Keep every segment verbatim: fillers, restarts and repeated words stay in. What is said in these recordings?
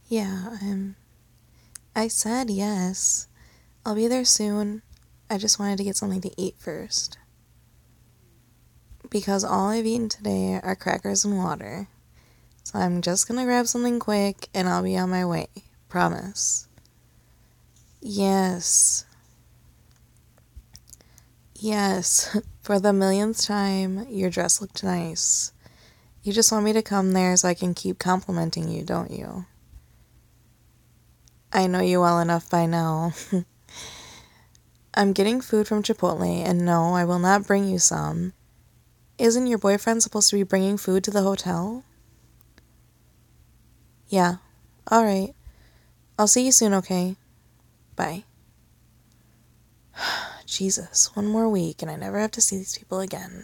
Yeah, um, I said yes. I'll be there soon. I just wanted to get something to eat first. Because all I've eaten today are crackers and water. So I'm just gonna grab something quick and I'll be on my way. Promise. Yes. Yes. For the millionth time, your dress looked nice. You just want me to come there so I can keep complimenting you, don't you? I know you well enough by now. I'm getting food from Chipotle, and no, I will not bring you some. Isn't your boyfriend supposed to be bringing food to the hotel? Yeah. Alright. I'll see you soon, okay? Bye. Jesus, one more week and I never have to see these people again.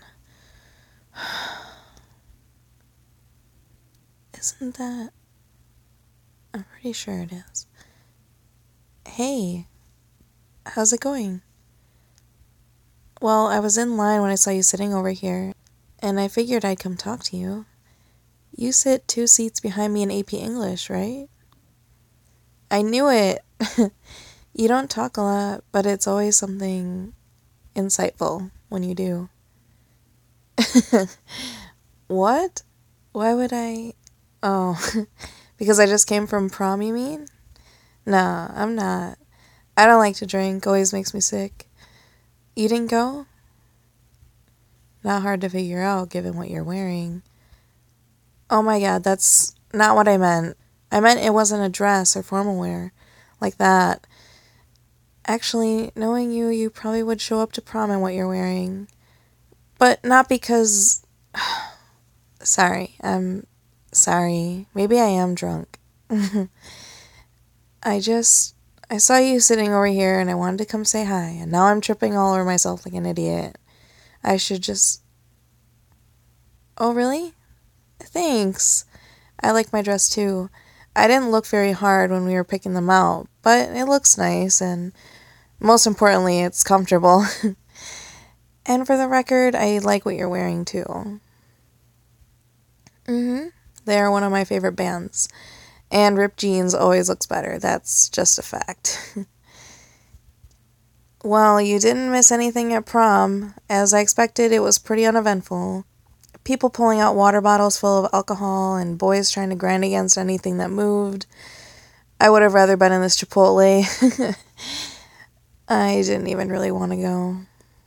Isn't that... I'm pretty sure it is. Hey, how's it going? Well, I was in line when I saw you sitting over here, and I figured I'd come talk to you. You sit two seats behind me in A P English, right? I knew it! You don't talk a lot, but it's always something insightful when you do. What? Why would I... Oh, because I just came from prom, you mean? Nah, I'm not. I don't like to drink, always makes me sick. You didn't go? Not hard to figure out given what you're wearing. Oh my god, that's not what I meant. I meant it wasn't a dress or formal wear. Like that. Actually, knowing you, you probably would show up to prom in what you're wearing. But not because... Sorry, I'm sorry. Maybe I am drunk. I just... I saw you sitting over here and I wanted to come say hi, and now I'm tripping all over myself like an idiot. I should just... Oh, really? Thanks. I like my dress too. I didn't look very hard when we were picking them out, but it looks nice, and most importantly, it's comfortable. And for the record, I like what you're wearing too. Mm-hmm. They're one of my favorite bands. And ripped jeans always looks better. That's just a fact. Well, you didn't miss anything at prom. As I expected, it was pretty uneventful. People pulling out water bottles full of alcohol and boys trying to grind against anything that moved. I would have rather been in this Chipotle. I didn't even really want to go.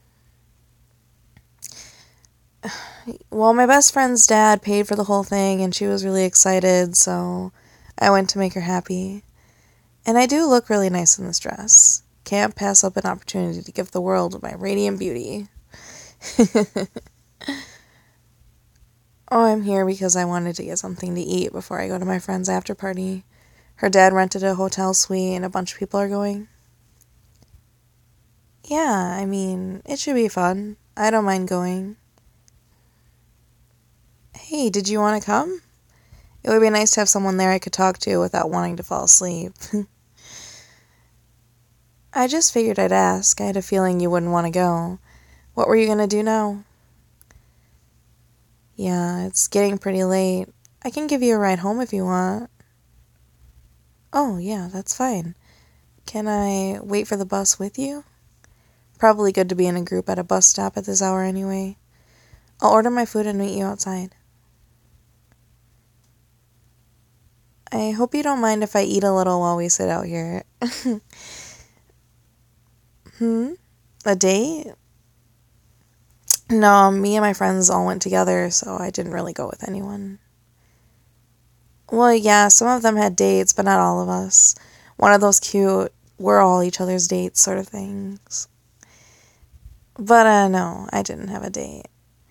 Well, my best friend's dad paid for the whole thing and she was really excited, so I went to make her happy. And I do look really nice in this dress. Can't pass up an opportunity to give the world my radiant beauty. Oh, I'm here because I wanted to get something to eat before I go to my friend's after party. Her dad rented a hotel suite and a bunch of people are going. Yeah, I mean, it should be fun. I don't mind going. Hey, did you want to come? It would be nice to have someone there I could talk to without wanting to fall asleep. I just figured I'd ask. I had a feeling you wouldn't want to go. What were you going to do now? Yeah, it's getting pretty late. I can give you a ride home if you want. Oh, yeah, that's fine. Can I wait for the bus with you? Probably good to be in a group at a bus stop at this hour anyway. I'll order my food and meet you outside. I hope you don't mind if I eat a little while we sit out here. Hmm? A date? No, me and my friends all went together, so I didn't really go with anyone. Well, yeah, some of them had dates, but not all of us. One of those cute, we're all each other's dates sort of things. But, uh, no, I didn't have a date.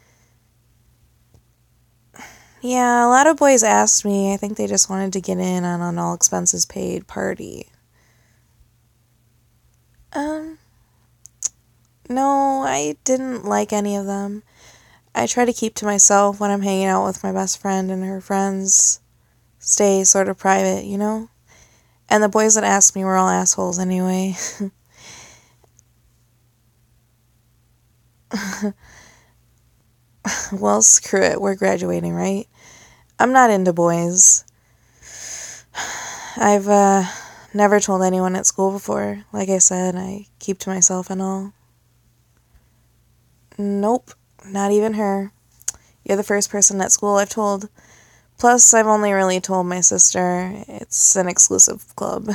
Yeah, a lot of boys asked me. I think they just wanted to get in on an all expenses paid party. Um, no, I didn't like any of them. I try to keep to myself when I'm hanging out with my best friend and her friends. Stay sort of private, you know? And the boys that asked me were all assholes anyway. Well, screw it. We're graduating, right? I'm not into boys. I've uh, never told anyone at school before. Like I said, I keep to myself and all. Nope, not even her. You're the first person at school I've told. Plus, I've only really told my sister. It's an exclusive club.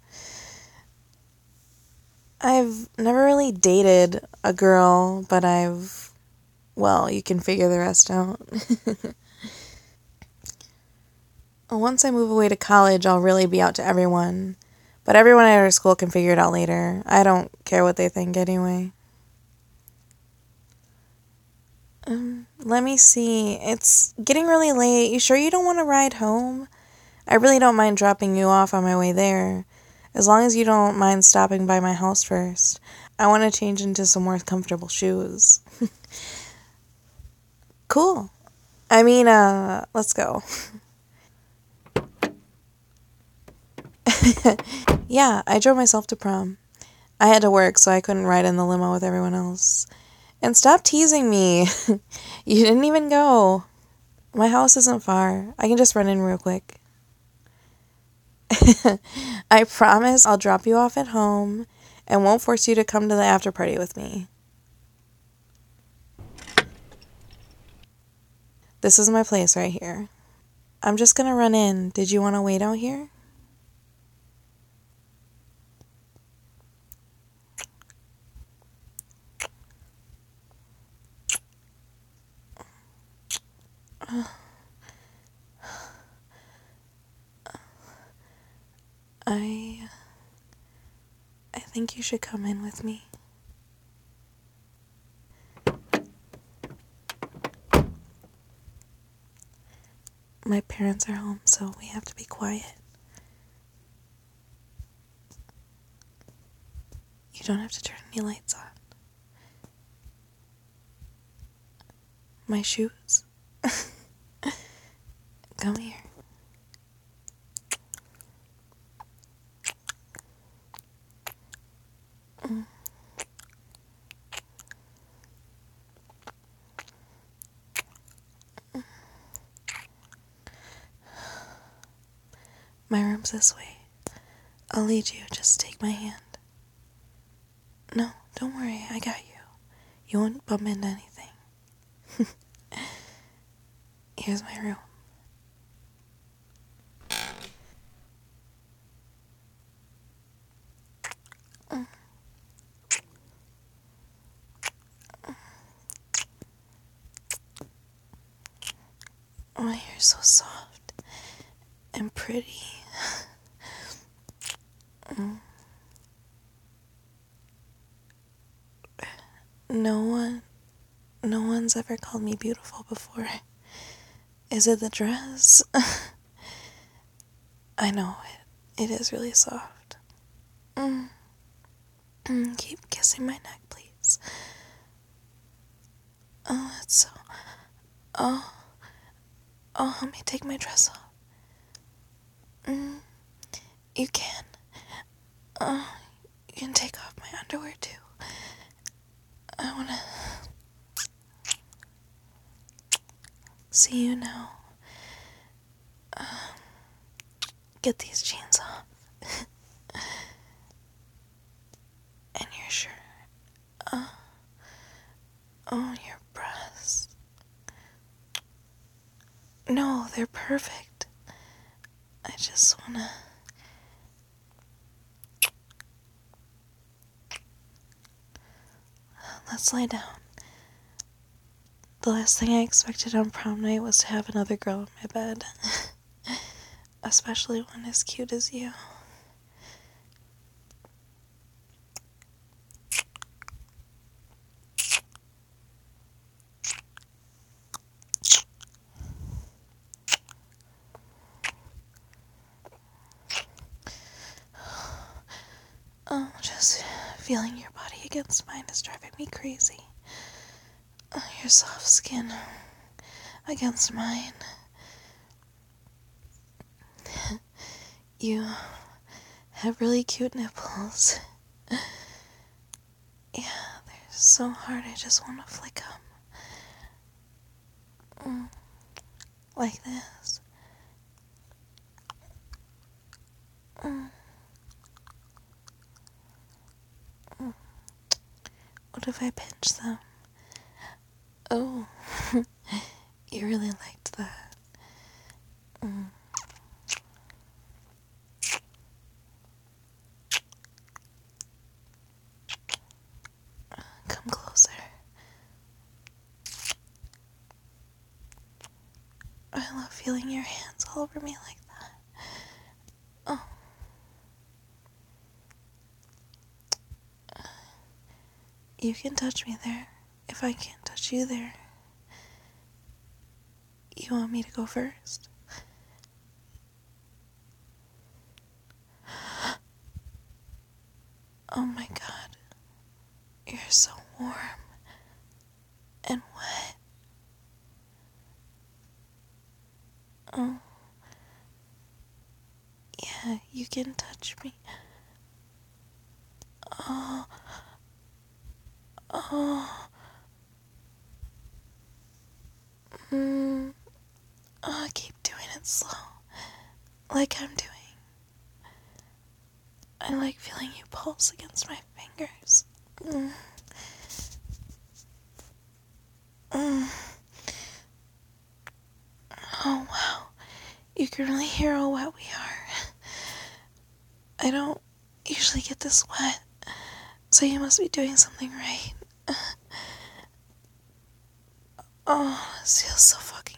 I've never really dated a girl, but I've, well, you can figure the rest out. Once I move away to college, I'll really be out to everyone. But everyone at our school can figure it out later. I don't care what they think anyway. Um, let me see. It's getting really late. You sure you don't want to ride home? I really don't mind dropping you off on my way there. As long as you don't mind stopping by my house first. I want to change into some more comfortable shoes. Cool. I mean, uh, let's go. Yeah, I drove myself to prom. I had to work, so I couldn't ride in the limo with everyone else. And stop teasing me. You didn't even go. My house isn't far. I can just run in real quick. I promise I'll drop you off at home and won't force you to come to the after party with me. This is my place right here. I'm just gonna run in. Did you want to wait out here? I I think you should come in with me. My parents are home, so we have to be quiet. You don't have to turn any lights on. My shoes? Come here. Mm. My room's this way. I'll lead you. Just take my hand. No, don't worry. I got you. You won't bump into anything. Here's my room. Mm. Oh, my hair's so soft and pretty. Mm. No one, no one's ever called me beautiful before. Is it the dress? I know it. It is really soft. Mm. Mm, keep kissing my neck, please. Oh, it's so. Oh, oh, let me take my dress off. Mm, you can. Oh, you can take off my underwear too. I wanna see you now. Uh, get these jeans off. And your shirt. Uh, oh, your breasts. No, they're perfect. I just wanna. Let's lie down. The last thing I expected on prom night was to have another girl in my bed. Especially one as cute as you. Oh, just feeling your body against mine is driving me crazy. Oh, your soft skin against mine. You have really cute nipples. Yeah, they're so hard, I just want to flick them. Mm, like this. What if I pinch them? Oh, you really liked that. Mm. Come closer. I love feeling your hands all over me like that. Oh. You can touch me there if I can't touch you there. You want me to go first? Oh my god. You're so warm and wet. Oh. Yeah, you can touch me. Oh. Oh. Mm. Oh, keep doing it slow. Like I'm doing. I like feeling you pulse against my fingers. Mm. Mm. Oh, wow. You can really hear how wet we are. I don't usually get this wet, so you must be doing something right. Oh, this feels so fucking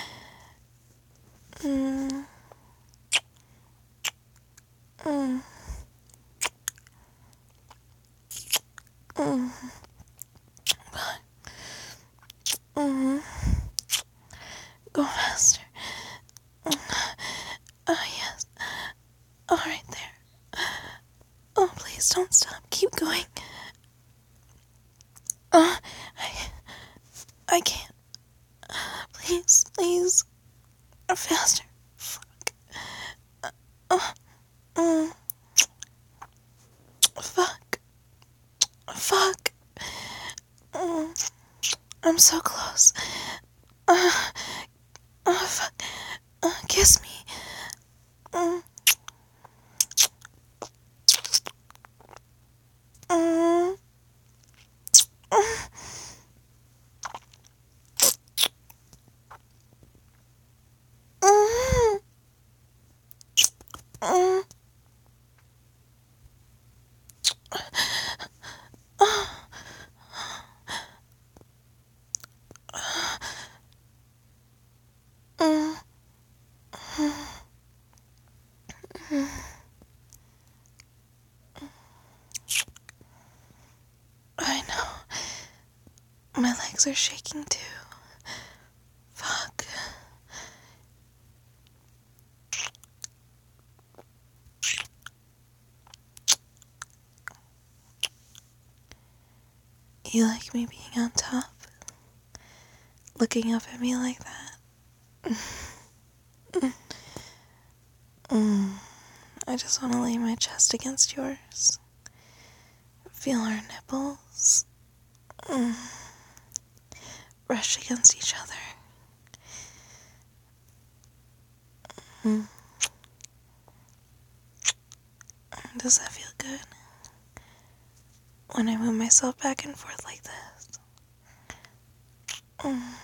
good. Mm. Mm. Mm. Mm. Go faster. Oh, yes. All right there. Oh, please don't stop. Keep going. Uh, I, I can't. Please, please. Faster. Fuck. Uh, mm. Fuck. Fuck. Mm. I'm so close. Uh, uh, fuck. Uh, kiss me. Mm. Mm. Mm. Mm. Mm. Mm. I know. My legs are shaking too. Fuck. You like me being on top? Looking up at me like that? Mm. I just want to lay my chest against yours. Feel our nipples. Mm. Brush against each other. Mm. Does that feel good? When I move myself back and forth like this. Mm.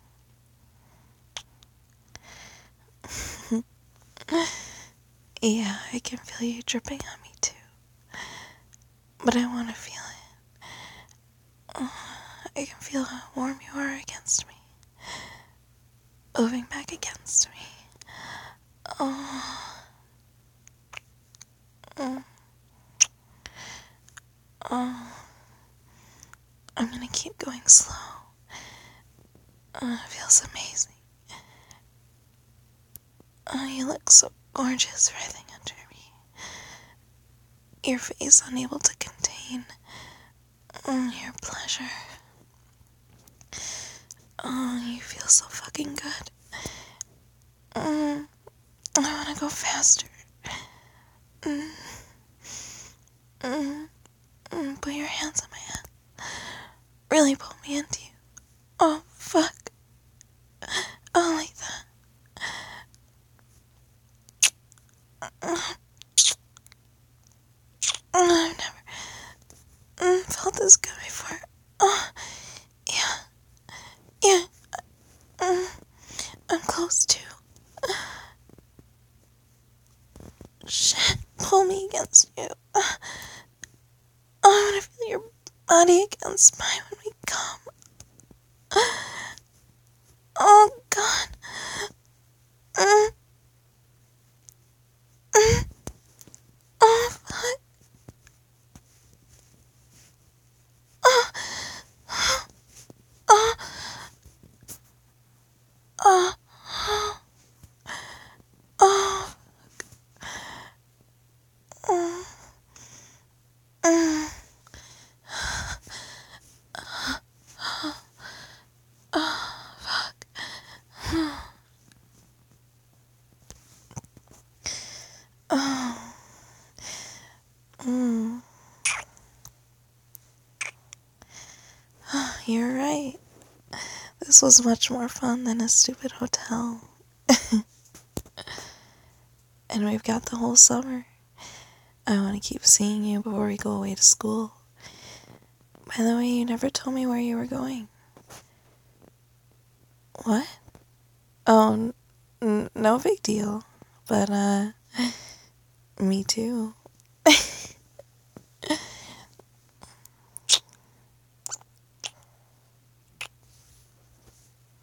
Yeah, I can feel you dripping on me too. But I want to feel it. Oh, I can feel how warm you are against me. Moving back against me. Oh. Mm. Oh. I'm gonna keep going slow. Oh, it feels amazing. Oh, you look so gorgeous writhing under me. Your face unable to contain mm, your pleasure. Oh, you feel so fucking good. Mm, I wanna go faster. Mm, mm, mm, put your hands on my head. Really pull me into you. Oh, fuck. Oh, like that. Mm, I've never mm, felt this good before. I'm close to. Shit, pull me against you. Oh, I want to feel your body against mine when we come. Oh, God. Mm. Mm. Oh, fuck. Oh. Oh. Oh. Oh. Mm. Mm. Oh, fuck. Oh. Mm. You're right. This was much more fun than a stupid hotel. And we've got the whole summer. I want to keep seeing you before we go away to school. By the way, you never told me where you were going. What? Oh, n- no big deal. But, uh, me too.